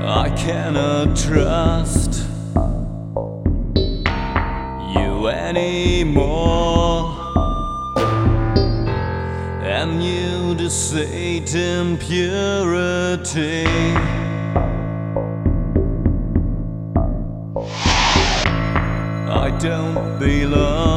I cannot trust you anymore, and you deceit in purity. I don't belong